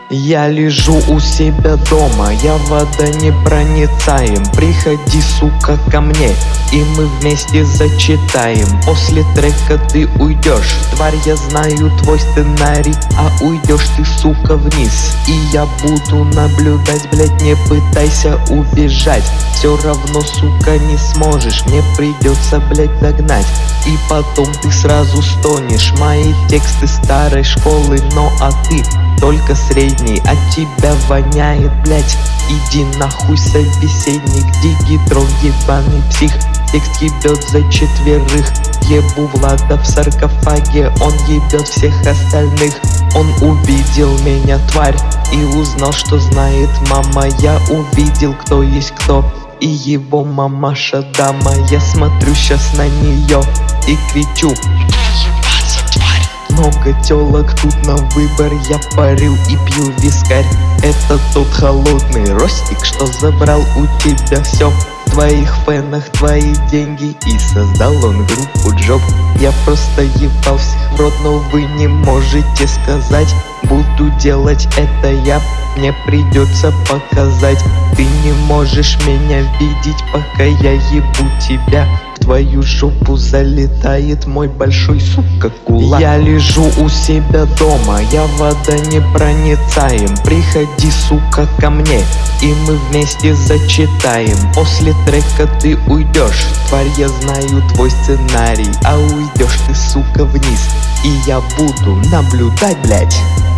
Я лежу у себя дома, я водонепроницаем. Приходи, сука, ко мне, и мы вместе зачитаем. После трека ты уйдешь, тварь, я знаю твой сценарий. А уйдешь ты, сука, вниз, и я буду наблюдать. Блять, не пытайся убежать, все равно, сука, не сможешь. Мне придется, блять, догнать, и потом ты сразу стонешь. Мои тексты старой школы, но а ты только средний, от тебя воняет, блять. Иди нахуй, собеседник, дигитрон, ебаный псих. Текст ебет за четверых, ебу Влада в саркофаге, он ебет всех остальных. Он увидел меня, тварь, и узнал, что знает мама. Я увидел, кто есть кто, и его мамаша дама. Я смотрю сейчас на нее и кричу: много телок тут на выбор, я парю и пью вискарь. Это тот холодный ростик, что забрал у тебя все. В твоих фенах твои деньги, и создал он группу Джоб. Я просто ебал всех в рот, но вы не можете сказать: буду делать это я, мне придется показать. Ты не можешь меня видеть, пока я ебу тебя. В твою жопу залетает мой большой, сука, кулак. Я лежу у себя дома, я водонепроницаем. Приходи, сука, ко мне, и мы вместе зачитаем. После трека ты уйдешь, тварь, я знаю твой сценарий. А уйдешь ты, сука, вниз, и я буду наблюдать, блять.